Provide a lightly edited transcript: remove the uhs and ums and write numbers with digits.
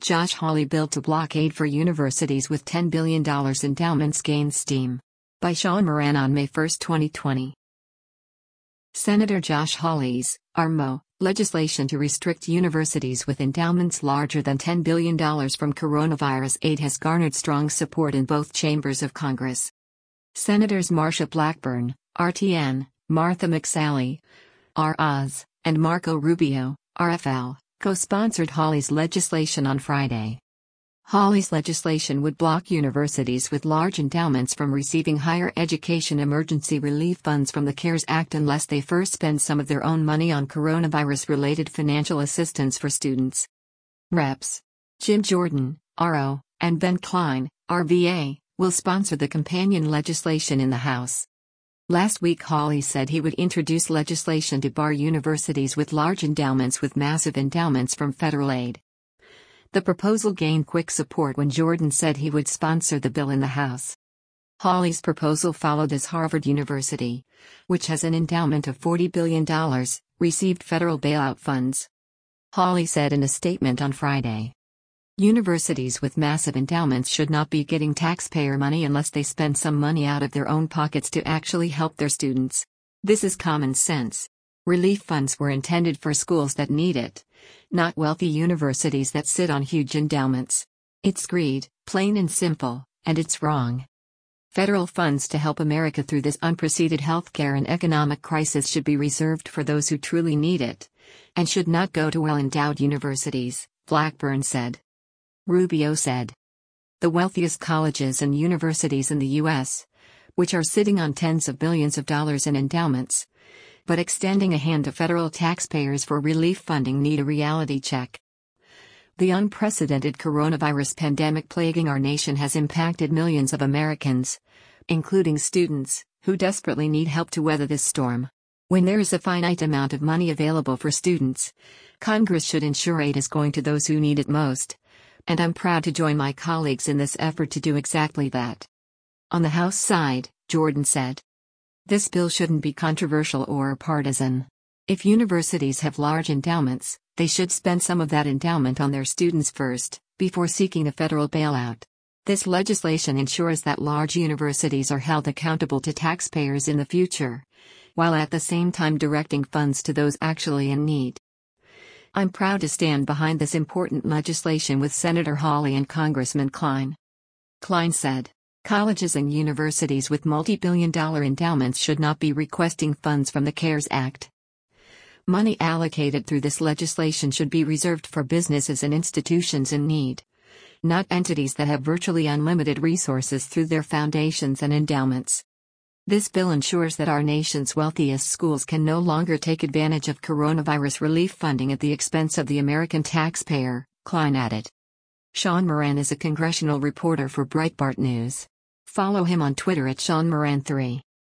Josh Hawley bill to block aid for universities with $10 billion endowments gains steam. By Sean Moran on May 1, 2020. Senator Josh Hawley's (ARMO) legislation to restrict universities with endowments larger than $10 billion from coronavirus aid has garnered strong support in both chambers of Congress. Senators Marsha Blackburn, RTN, Martha McSally, ROZ, and Marco Rubio, RFL, co-sponsored Hawley's legislation on Friday. Hawley's legislation would block universities with large endowments from receiving higher education emergency relief funds from the CARES Act unless they first spend some of their own money on coronavirus-related financial assistance for students. Reps. Jim Jordan, RO, and Ben Cline, RVA, will sponsor the companion legislation in the House. Last week Hawley said he would introduce legislation to bar universities with large endowments with massive endowments from federal aid. The proposal gained quick support when Jordan said he would sponsor the bill in the House. Hawley's proposal followed as Harvard University, which has an endowment of $40 billion, received federal bailout funds. Hawley said in a statement on Friday, "Universities with massive endowments should not be getting taxpayer money unless they spend some money out of their own pockets to actually help their students. This is common sense. Relief funds were intended for schools that need it, not wealthy universities that sit on huge endowments. It's greed, plain and simple, and it's wrong. Federal funds to help America through this unprecedented healthcare and economic crisis should be reserved for those who truly need it, and should not go to well-endowed universities," Blackburn said. Rubio said, "The wealthiest colleges and universities in the U.S., which are sitting on tens of billions of dollars in endowments, but extending a hand to federal taxpayers for relief funding need a reality check. The unprecedented coronavirus pandemic plaguing our nation has impacted millions of Americans, including students, who desperately need help to weather this storm. When there is a finite amount of money available for students, Congress should ensure aid is going to those who need it most, and I'm proud to join my colleagues in this effort to do exactly that." On the House side, Jordan said, "This bill shouldn't be controversial or partisan. If universities have large endowments, they should spend some of that endowment on their students first, before seeking a federal bailout. This legislation ensures that large universities are held accountable to taxpayers in the future, while at the same time directing funds to those actually in need. I'm proud to stand behind this important legislation with Senator Hawley and Congressman Cline." Cline said, "Colleges and universities with multi-billion-dollar endowments should not be requesting funds from the CARES Act. Money allocated through this legislation should be reserved for businesses and institutions in need, not entities that have virtually unlimited resources through their foundations and endowments. This bill ensures that our nation's wealthiest schools can no longer take advantage of coronavirus relief funding at the expense of the American taxpayer," Cline added. Sean Moran is a congressional reporter for Breitbart News. Follow him on Twitter at SeanMoran3.